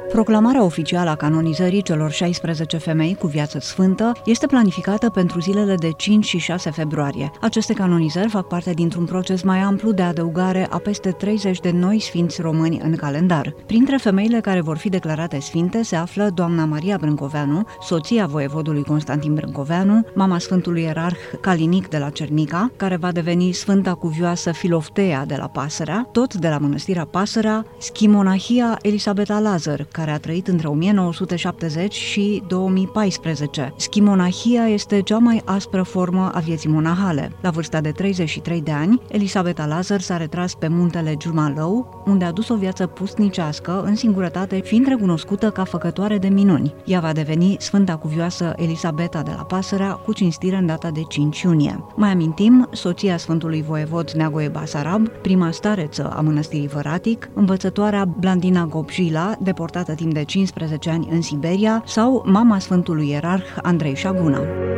Proclamarea oficială a canonizării celor 16 femei cu viață sfântă este planificată pentru zilele de 5 și 6 februarie. Aceste canonizări fac parte dintr-un proces mai amplu de adăugare a peste 30 de noi sfinți români în calendar. Printre femeile care vor fi declarate sfinte se află doamna Maria Brâncoveanu, soția voievodului Constantin Brâncoveanu, mama Sfântului Ierarh Calinic de la Cernica, care va deveni Sfânta Cuvioasă Filoftea de la Pasărea, tot de la Mănăstirea Pasărea, Schimonahia Elisabeta Lazar, care a trăit între 1970 și 2014. Schimonahia este cea mai aspră formă a vieții monahale. La vârsta de 33 de ani, Elisabeta Lazar s-a retras pe muntele Giurmalău, unde a dus o viață pusnicească, în singurătate, fiind recunoscută ca făcătoare de minuni. Ea va deveni Sfânta Cuvioasă Elisabeta de la Pasărea, cu cinstire în data de 5 iunie. Mai amintim, soția Sfântului Voievod Neagoe Basarab, prima stareță a mănăstirii Văratic, învățătoarea Blandina Gobjila, deportată timp de 15 ani în Siberia, sau mama Sfântului Ierarh Andrei Șaguna.